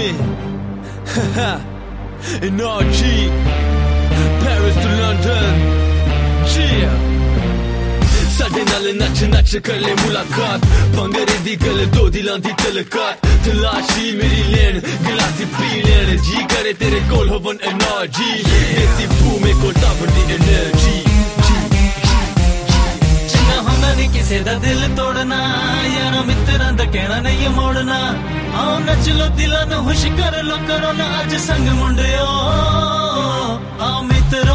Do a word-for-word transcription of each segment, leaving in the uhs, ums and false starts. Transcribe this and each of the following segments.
in R G, Paris to London, yeah. ਸਾਡੇ ਨਾਲ ਨੱਚ ਨੱਚ ਕਰ ਲੈ ਮੁਲਾਕਾਤ ਭੰਗੜੇ ਦੀ ਗੱਲ ਦੋ ਦਿਲਾਂ ਦੀ ਤਲਕਾਤ ਤਲਾਸ਼ੀ ਮੇਰੀ ਲੈਣ ਗਲਾਸੀ ਪੀ ਲੈਣ ਜੀ ਕਰੇ ਤੇਰੇ ਕੋਲ ਹੋਵਨ ਐਨਰਜੀ ਦੇਸੀ ਫੂ ਮੇ ਕੋਲ ਟਾਵਰ ਦੀ ਐਨਰਜੀ ਜਿੰਨਾ ਹੁੰਦਾ ਨਹੀਂ ਕਿਸੇ ਦਾ ਦਿਲ ਤੋੜਨਾ ਯਾਰਾਂ ਮਿੱਤਰਾਂ ਦਾ ਕਹਿਣਾ ਨਹੀਂ ਮੋੜਨਾ ਆਓ ਨੱਚ ਲੋ ਦਿਲਾਂ ਨੂੰ ਖੁਸ਼ ਕਰ ਲੋ ਕਰੋ ਨਾ ਅੱਜ ਸੰਗ ਮੁੰਡਿਓ ਆਓ ਮਿੱਤਰੋ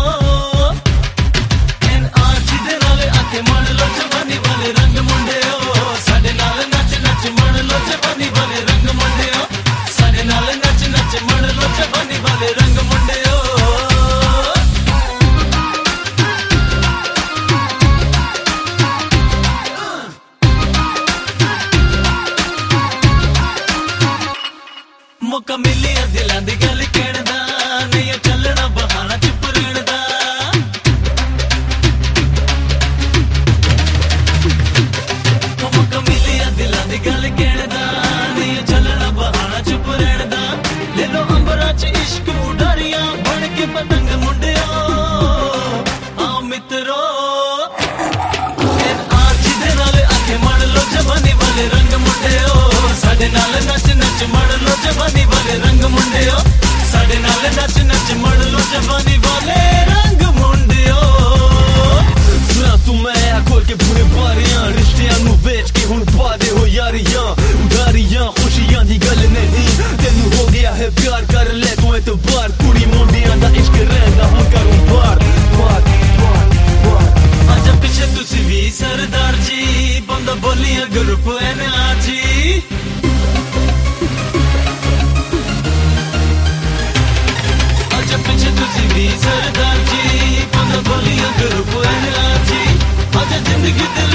ਮਣ ਲੋ ਜਵਾਨੀ ਵਾਲੇ ਰੰਗ ਮੁੰਡਿਓ ਸਾਡੇ ਨਾਲ ਨੱਚ ਨੱਚ ਮਣ ਲੋ ਜਵਾਨੀ ਵਾਲੇ ਰੰਗ ਮੁੰਡਿਓ ਸਾਡੇ ਨਾਲ ਨੱਚ ਨੱਚ ਮਣ ਲੋ ਜਵਾਨੀ ਵਾਲੇ ਰੰਗ ਮੁੰਡਿਓ ਮੌਕਾ ਮਿਲਿਆ ਦਿਲਾਂ ਦੀ ਗੱਲ ਕਹਿਣ ਦਾ ਨਹੀਂ ਚੱਲਣਾ ਬਹਾਨਾ ਚੁੱਪ ਰਹਿਣ ਦਾ ਗੱਲ ਕਹਿਣ ਦਾ ਨਹੀਂ ਚੱਲਣਾ ਬਹਾਨਾ ਚੁੱਪ ਰਹਿਣ ਦਾ ਲੈ ਲੋ ਅੰਬਰਾਂ ਚ ਇਸ਼ਕ ਉਡਾਰੀਆਂ ਬਣ ਕੇ ਪਤੰਗ ਮੁੰਡਿਓ ਆਓ ਮਿੱਤਰੋ ਆਜ ਦੇ ਨਾਲ ਅੱਖੇ ਮੜ ਲੋ ਜਵਾਨੀ ਵਾਲੇ ਰੰਗ ਮੁੰਡਿਓ ਸਾਡੇ ਨਾਲ ਨੱਚ ਨੱਚ ਮੜ ਲੋ ਜਵਾਨੀ ਵਾਲੇ ਰੰਗ ਮੁੰਡਿਓ ਸਾਡੇ ਨਾਲ ਨੱਚ ਨੱਚ ਮੜ ਲੋ ਜਵਾਨੀ ਵਾਲੇ ਰੰਗ ਮੁੰਡਿਓ ਸੁਣਾ ਤੂੰ ਮੈਂ ਖੋਲ ਕੇ ਪੂਰੇ ਬਾਰੀਆਂ ਰਿਸ਼ਤਿਆਂ ਨੂੰ ਵੇਚ ਕੇ ਹੁਣ ਪਾ ਦੇ ਹੋ ਯਾਰੀਆਂ ਉਡਾਰੀਆਂ ਖੁਸ਼ੀਆਂ ਦੀ ਗੱਲ ਨਹੀਂ ਤੈਨੂੰ ਹੋ ਗਿਆ ਹੈ ਪਿਆਰ ਕਰ ਲੈ ਤੂੰ ਇਤਬਾਰ ਕੁੜੀ ਮੁੰਡਿਆਂ ਦਾ ਇਸ਼ਕ ਰਹਿੰਦਾ ਹੁਣ ਕਰੂੰ ਬਾਰ ਬਾਰ ਬਾਰ ਬਾਰ ਅੱਜ ਪਿੱਛੇ ਤੁਸੀਂ ਵੀ ਸਰਦਾਰ ਜੀ ਬੰਦਾ ਬੋਲੀਆਂ ਗਰੁੱਪ ਐਨ ਆਰ ਜੀ ਅੱਜ ਪਿੱਛੇ ਤੁਸੀਂ ਵੀ ਸਰਦਾਰ ਜੀ ਬੰਦਾ ਬੋਲੀਆਂ ਗਰੁੱਪ ਐਨ ਆਰ ਜੀ ਅੱਜ ਜ਼ਿੰਦਗੀ